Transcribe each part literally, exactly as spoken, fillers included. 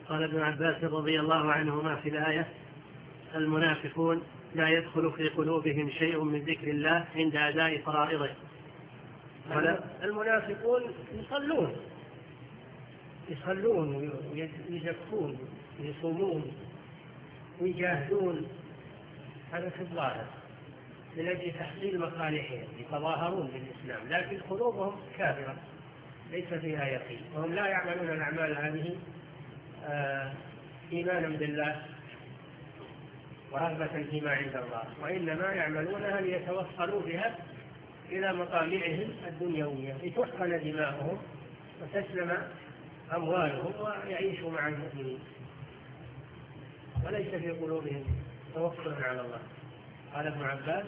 قال ابن عباس رضي الله عنهما في الآية: المنافقون لا يدخل في قلوبهم شيء من ذكر الله عند أداء فرائضه. المنافقون يصلون يصلون ويزكون ويصومون ويجاهدون، هذا في الظاهر من أجل تحصيل مصالحهم، يتظاهرون بالإسلام، لكن قلوبهم كافرة ليس فيها يقين، وهم لا يعملون الأعمال هذه آه إيمانا بالله ورغبة فيما عند الله، وإنما يعملونها ليتوصلوا بها إلى مطامعهم الدنيوية، لتحقن دماؤهم وتسلم أموالهم ويعيشوا مع المؤمنين، وليس في قلوبهم توكل على الله. قال ابن عباس: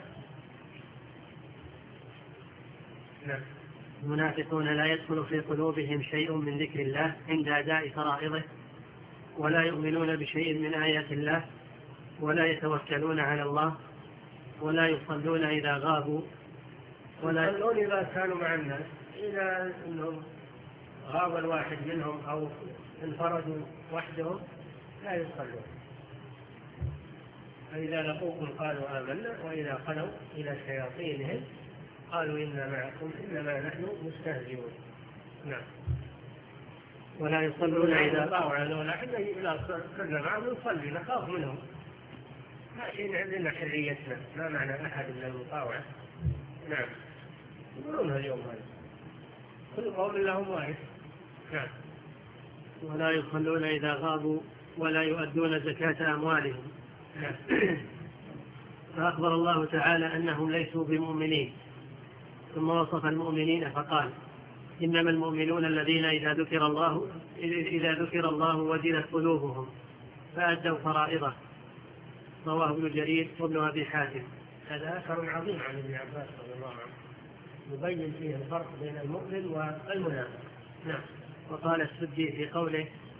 نعم. المنافقون لا يدخل في قلوبهم شيء من ذكر الله عند أداء فرائضه، ولا يؤمنون بشيء من آيات الله، ولا يتوكلون على الله، ولا يصلون إذا غابوا، ولا يصلون إذا كانوا مع الناس، إذا إنهم غاب الواحد منهم أو انفردوا وحدهم لا يصلون، فإذا لقوكم قالوا آمنا، وإذا خلوا إلى شياطينهم قالوا إنا معكم إنما نحن مستهزئون. نعم. ولا يصلون إذا طاوعوا على احنا لا كنا معهم نصلي، نخاف منهم، ما شيء عندنا حريتنا، ما معنى أحد إلا المطاوعة. نعم، يقولونها اليوم هذا، كل قوم لهم واحد. نعم. ولا يصلون إذا غابوا، ولا يؤدون زكاة أموالهم. نعم. فأخبر الله تعالى أنهم ليسوا بمؤمنين، ثم وصف المؤمنين فقال: إنما المؤمنون الذين إذا ذكر الله إذا ذكر الله وجلت قلوبهم فأدوا فرائضه. رواه ابن جرير وابن أبي حاتم. هذا أثر عظيم عن ابن عباس رضي الله عنه يبين فيه الفرق بين المؤمن والمنافق. نعم. وقال السدي في قوله: